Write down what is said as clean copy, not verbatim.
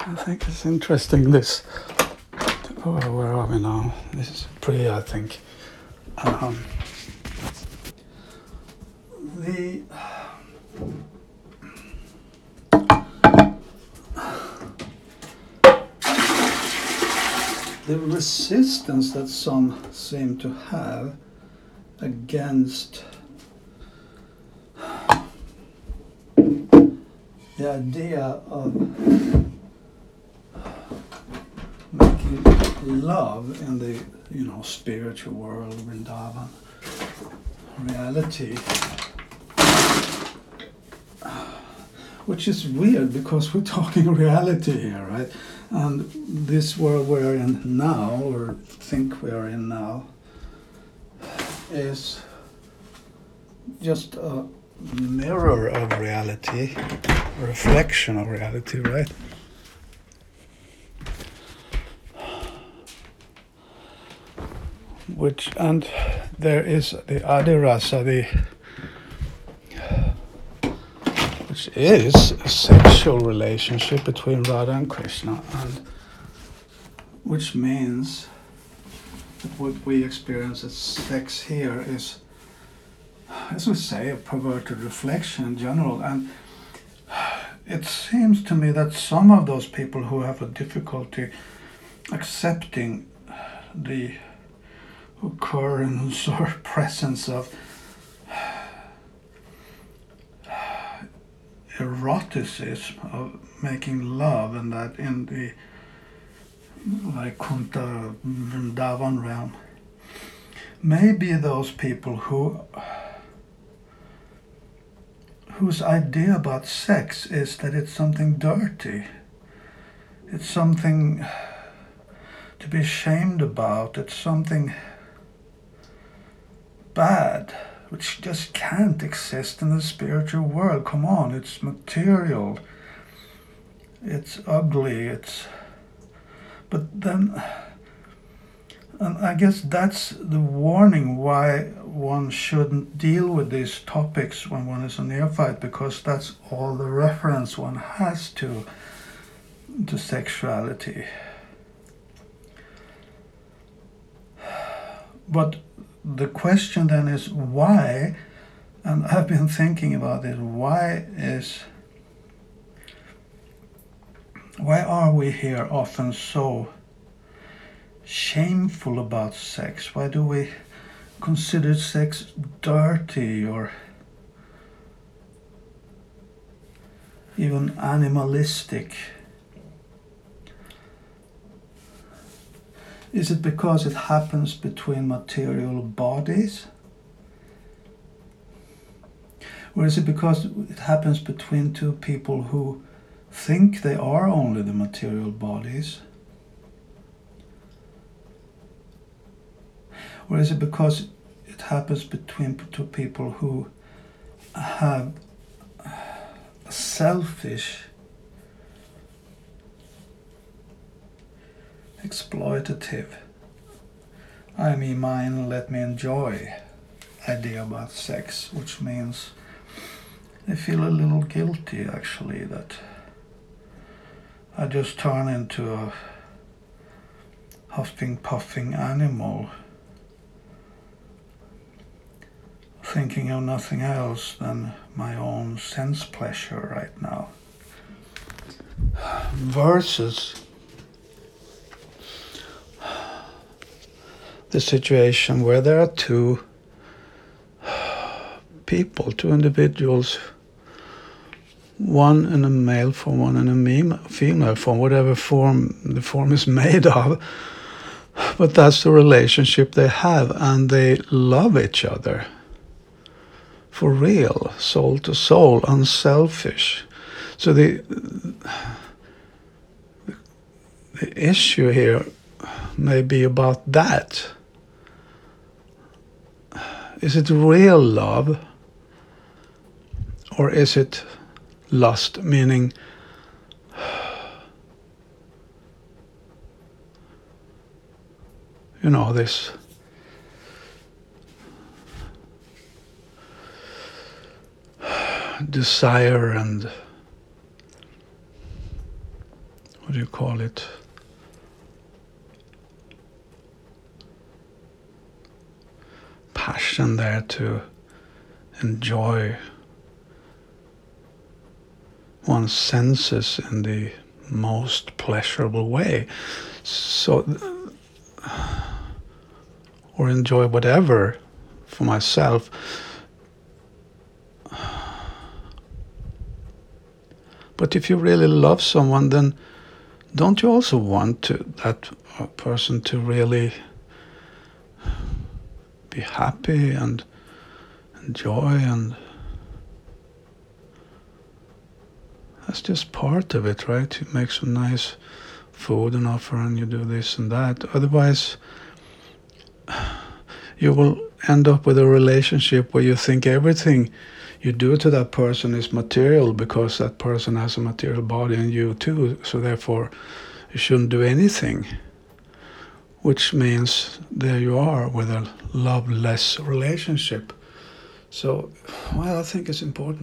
I think it's interesting this. Oh, where are we now? This is Priya, I think. The resistance that some seem to have against the idea of making love in the spiritual world, Vrindavan reality, which is weird because we're talking reality here, right? And this world we're in now, or think we are in now, is just a mirror of reality, a reflection of reality, right? And there is the Adirasa, which is a sexual relationship between Radha and Krishna, and which means that what we experience as sex here is, as we say, a perverted reflection in general. And it seems to me that some of those people who have a difficulty accepting the occurrence or presence of eroticism, of making love, and that in the Vaikuntha Vrindavan realm, maybe those people whose idea about sex is that it's something dirty, it's something to be ashamed about, it's something bad, which just can't exist in the spiritual world. Come on, it's material, it's ugly, but then, and I guess that's the warning why one shouldn't deal with these topics when one is a neophyte, because that's all the reference one has to sexuality. But the question then is why, and I've been thinking about it, why are we here often so shameful about sex? Why do we consider sex dirty or even animalistic? Is it because it happens between material bodies? Or is it because it happens between two people who think they are only the material bodies? Or is it because it happens between two people who have a selfish, exploitative, I, me, mine, let me enjoy idea about sex, which means they feel a little guilty actually, that I just turn into a huffing puffing animal, thinking of nothing else than my own sense pleasure right now. Versus the situation where there are two people, two individuals, one in a male form, one in a female form, whatever form the form is made of, but that's the relationship they have, and they love each other for real, soul to soul, unselfish. So the issue here may be about that. Is it real love, or is it lust, meaning this desire and what do you call it? Passion there to enjoy one's senses in the most pleasurable way. So, or enjoy whatever for myself. But if you really love someone, then don't you also want that person to really be happy and enjoy? And that's just part of it, right? You make some nice food and offer, and you do this and that. Otherwise, you will end up with a relationship where you think everything you do to that person is material, because that person has a material body and you too, so therefore you shouldn't do anything. Which means there you are with a loveless relationship. So, well, I think it's important